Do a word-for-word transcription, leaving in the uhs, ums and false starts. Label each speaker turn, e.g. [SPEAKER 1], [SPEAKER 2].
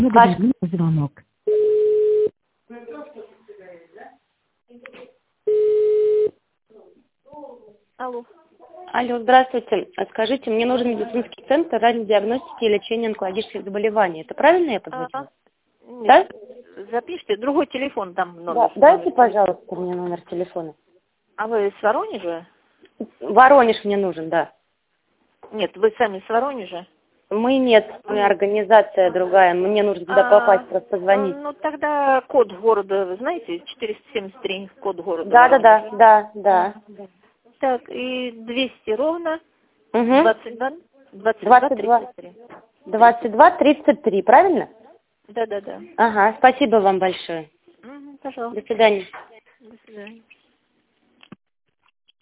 [SPEAKER 1] Благодарю за звонок.
[SPEAKER 2] Алло.
[SPEAKER 3] Алло, здравствуйте. А Скажите, мне нужен медицинский центр ранней диагностики и лечения онкологических заболеваний. Это правильно я позвонила?
[SPEAKER 2] А, нет,
[SPEAKER 3] Да?
[SPEAKER 2] запишите, другой телефон там
[SPEAKER 3] Да.
[SPEAKER 2] номер.
[SPEAKER 3] Дайте, пожалуйста, мне номер телефона.
[SPEAKER 2] А вы с Воронежа?
[SPEAKER 3] Воронеж мне нужен, да.
[SPEAKER 2] Нет, вы сами с Воронежа?
[SPEAKER 3] Мы нет, мы организация другая. Мне нужно туда
[SPEAKER 2] А,
[SPEAKER 3] попасть, просто звонить.
[SPEAKER 2] Ну, тогда код города, вы знаете, четыреста семьдесят три, код города
[SPEAKER 3] Да, да, да,
[SPEAKER 2] Воронежа.
[SPEAKER 3] да, да.
[SPEAKER 2] Так, и двести ровно,
[SPEAKER 3] Угу.
[SPEAKER 2] двадцать два, двадцать два,
[SPEAKER 3] двадцать два.
[SPEAKER 2] тридцать три.
[SPEAKER 3] двадцать два тридцать три, правильно?
[SPEAKER 2] Да, да, да.
[SPEAKER 3] Ага, спасибо вам большое.
[SPEAKER 2] Мгм, пожалуйста.
[SPEAKER 3] До свидания.
[SPEAKER 2] До свидания.